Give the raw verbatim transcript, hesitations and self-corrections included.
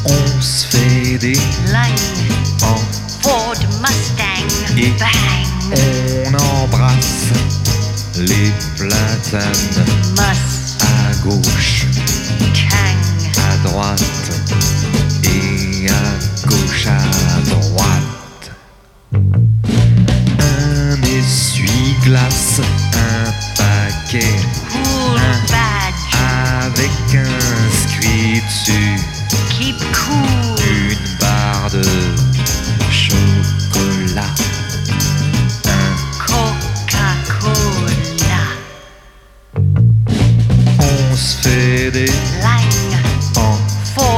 On se fait des Line, en Ford Mustang, et bang, on embrasse les platanes Must, à gauche, Tang, à droite et à gauche, à droite. Un essuie-glace, un paquet, Cool un Badge, avec inscrit dessus Keep Cool, une barre de chocolat, un Coca-Cola, on se fait des